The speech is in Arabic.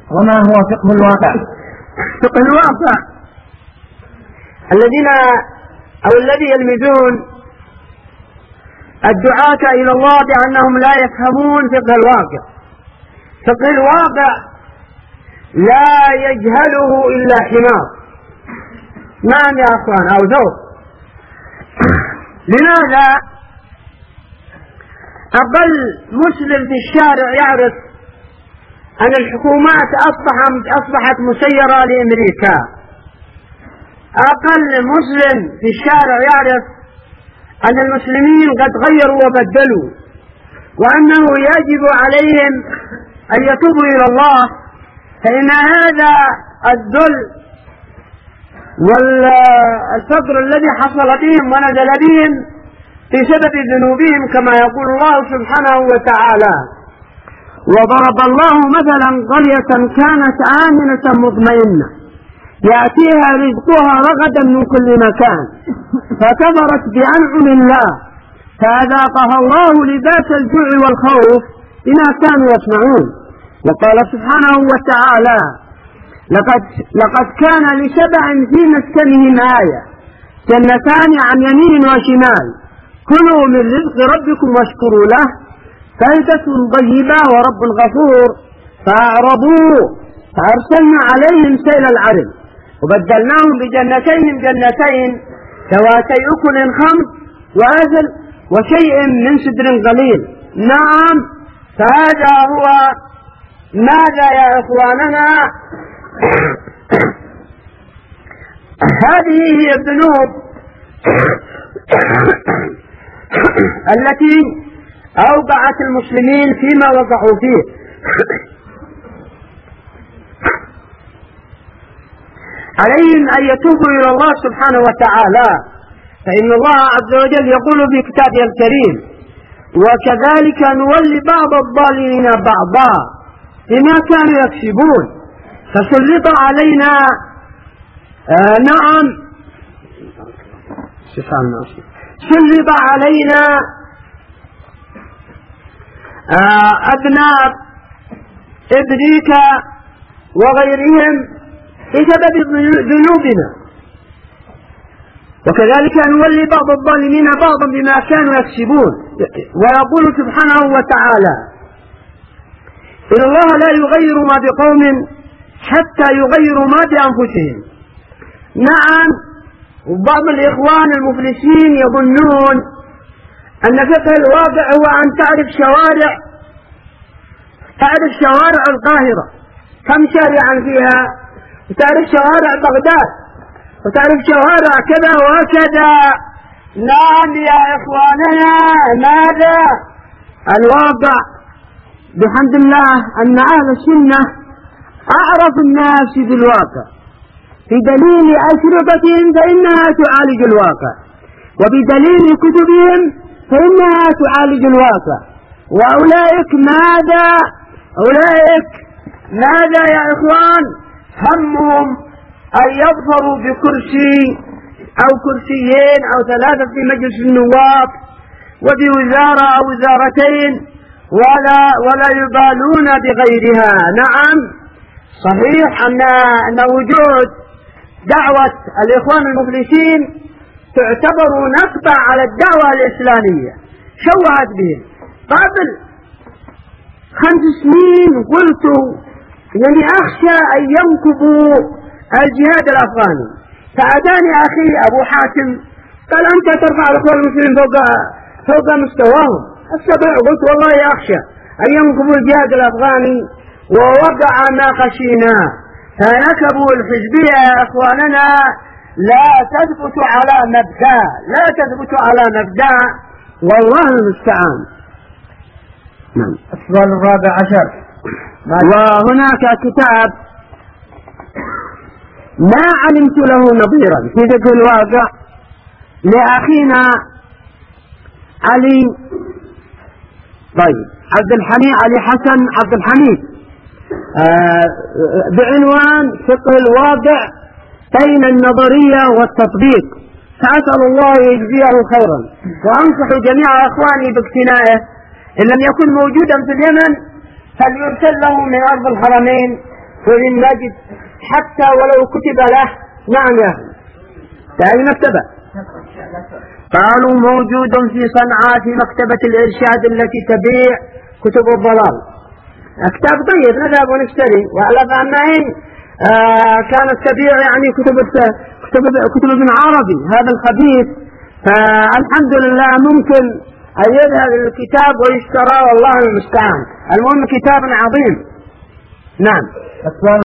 وما هو فقه الواقع؟ فقه الواقع الذي يلمزون الدعاة إلى الله بأنهم لا يفهمون فقه الواقع. فقه الواقع لا يجهله إلا حمار. نعم يا أخوان، أو ذوق. لماذا أقل مسلم في الشارع يعرف أن الحكومات أصبحت مسيرة لأمريكا؟ أقل مسلم في الشارع يعرف أن المسلمين قد غيروا وبدلوا، وأنه يجب عليهم أن يتوبوا إلى الله، فإن هذا الذل والفقر الذي حصل بهم ونزل بهم بسبب ذنوبهم كما يقول الله سبحانه وتعالى: وضرب الله مثلا قرية كانت آمنة مطمئنة يأتيها رزقها رغدا من كل مكان فكفرت بأنعم الله فأذاقها الله لباس الجوع والخوف بما كانوا يصنعون. وقال سبحانه وتعالى: لقد كان لسبع في مسكنهم آية جنتان عن يمين وشمال كلوا من رزق ربكم واشكروا له بلدة طيبة ورب غفور فأعرضوا فأرسلنا عليهم سيل العرم وبدلناهم جنتين ذواتي أكل خمط وأثل وشيء من سدر قليل. نعم، فهذا هو. ماذا يا إخواننا؟ هذه هي الذنوب التي أوقعت المسلمين فيما وقعوا فيه. عليهم أن يتوبوا إلى الله سبحانه وتعالى، فإن الله عز وجل يقول في كتابه الكريم: وكذلك نولي بعض الظالمين بعضا بما كانوا يكسبون فسلط علينا سلط علينا أبناء إبريكا وغيرهم بسبب ذنوبنا، وكذلك نولي بعض الظالمين بعضا بما كانوا يكسبون. ويقول سبحانه وتعالى: إن الله لا يغير ما بقوم حتى يغيروا ما بأنفسهم. نعم، وبعض الإخوان المفلسين يظنون أن فقه الواقع هو أن تعرف شوارع القاهرة كم شارعا فيها، وتعرف شوارع بغداد، وتعرف شوارع كذا وكذا. نعم يا إخواننا، ماذا الواقع؟ بحمد الله أن أهل السنة أعرف الناس بالواقع بدليل أشرطتهم فإنها تعالج الواقع، وبدليل كتبهم فإنها تعالج الواقع. وأولئك ماذا يا إخوان؟ همهم أن يظفروا بكرسي أو كرسيين أو ثلاثة في مجلس النواب وبوزارة أو وزارتين ولا يبالون بغيرها. نعم، صحيح أن وجود دعوة الإخوان المفلسين تعتبر نقطة على الدعوة الإسلامية شوهت بهم. قبل 5 سنين قلت يعني أخشى أن ينكبوا الجهاد الأفغاني، فأتاني أخي أبو حاتم قال: أنت ترفع الإخوان المسلمين فوق مستواهم. السبع قلت: والله أخشى أن ينكبوا الجهاد الأفغاني، ووقع ما خشينا. فنكبوا الحزبية يا إخواننا لا تثبت على مبدأ، والله المستعان. نعم. السؤال 14. وهناك كتاب ما علمت له نظيرا في ذكر الواقع لأخينا علي علي حسن عبد الحميد بعنوان فقه الواقع بين النظرية والتطبيق، فأسأل الله يجزيه خيرا، وأنصح جميع أخواني باقتنائه. إن لم يكن موجودا في اليمن فليرسل له من أرض الحرمين وإن نجد حتى ولو كتب له. نعم يا أخي، تعالي مكتبة. قالوا موجود في صنعاء في مكتبة الإرشاد التي تبيع كتب الضلال. كتاب طيب، نذهب ونشتري. وأعلم أن كانت تبيع يعني كتب ابن عربي هذا الخبيث، فالحمد لله ممكن أن يذهب الكتاب ويشترى، والله المستعان. المهم كتاب عظيم. نعم.